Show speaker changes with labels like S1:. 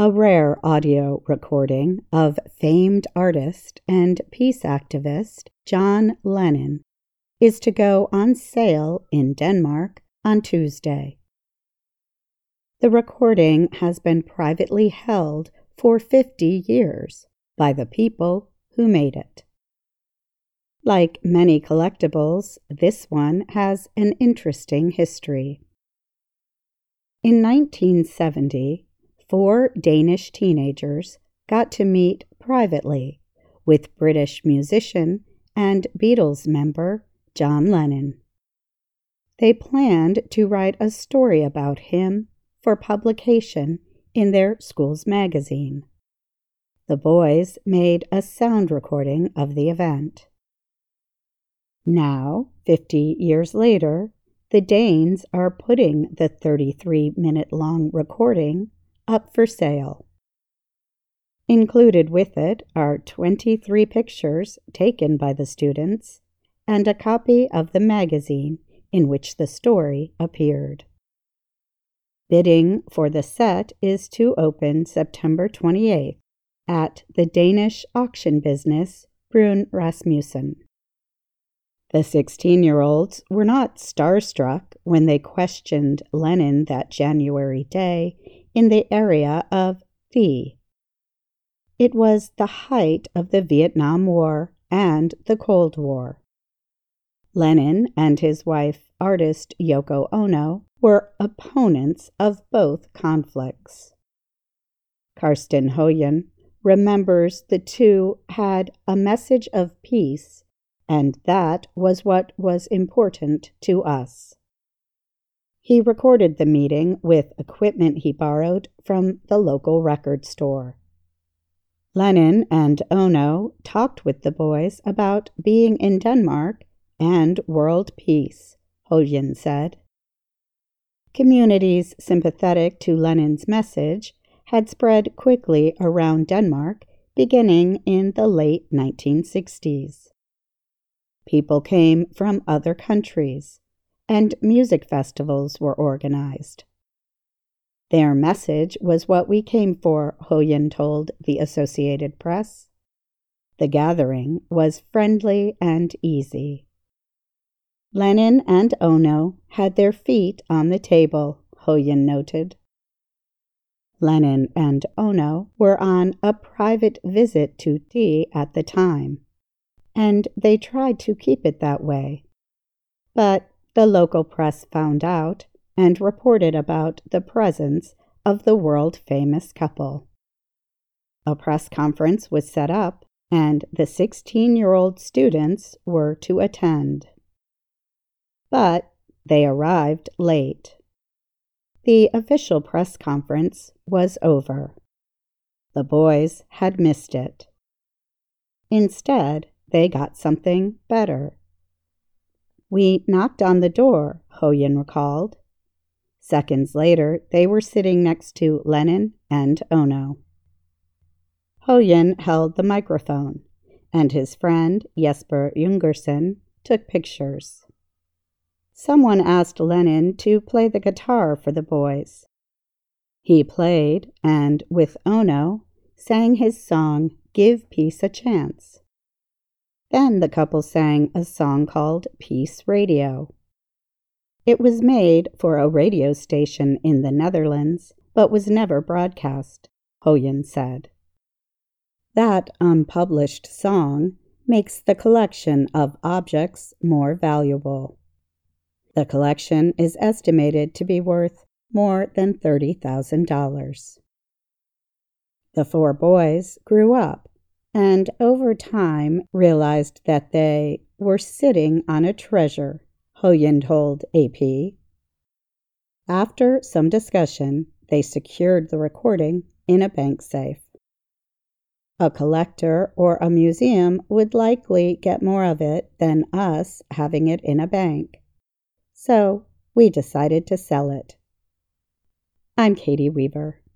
S1: A rare audio recording of famed artist and peace activist John Lennon is to go on sale in Denmark on Tuesday. The recording has been privately held for 50 years by the people who made it. Like many collectibles, this one has an interesting history. In 1970, 4 Danish teenagers got to meet privately with British musician and Beatles member John Lennon. They planned to write a story about him for publication in their school's magazine. The boys made a sound recording of the event. Now, 50 years later, the Danes are putting the 33-minute-long recording up for sale. Included with it are 23 pictures taken by the students and a copy of the magazine in which the story appeared. Bidding for the set is to open September 28th at the Danish auction business Bruun Rasmussen. The 16-year-olds were not starstruck when they questioned Lennon that January day in the area of Thy. It was the height of the Vietnam War and the Cold War. Lennon and his wife, artist Yoko Ono, were opponents of both conflicts. Karsten Hoyen remembers the two had a message of peace, and that was what was important to us. He recorded the meeting with equipment he borrowed from the local record store. Lennon and Ono talked with the boys about being in Denmark and world peace, Hoyen said. Communities sympathetic to Lennon's message had spread quickly around Denmark beginning in the late 1960s. People came from other countries, and music festivals were organized. Their message was what we came for, Hoyen told the Associated Press. The gathering was friendly and easy. Lennon and Ono had their feet on the table, Hoyen noted. Lennon and Ono were on a private visit to Thy at the time, and they tried to keep it that way. But the local press found out and reported about the presence of the world-famous couple. A press conference was set up, and the 16-year-old students were to attend. But they arrived late. The official press conference was over. The boys had missed it. Instead, they got something better. We knocked on the door, Hoyen recalled. Seconds later, they were sitting next to Lennon and Ono. Hoyen held the microphone, and his friend Jesper Jungersen took pictures. Someone asked Lennon to play the guitar for the boys. He played and, with Ono, sang his song, Give Peace a Chance. Then the couple sang a song called Peace Radio. It was made for a radio station in the Netherlands, but was never broadcast, Hoyen said. That unpublished song makes the collection of objects more valuable. The collection is estimated to be worth more than $30,000. The 4 boys grew up and over time realized that they were sitting on a treasure, Hoyen told AP. After some discussion, they secured the recording in a bank safe. A collector or a museum would likely get more of it than us having it in a bank. So we decided to sell it. I'm Katie Weaver.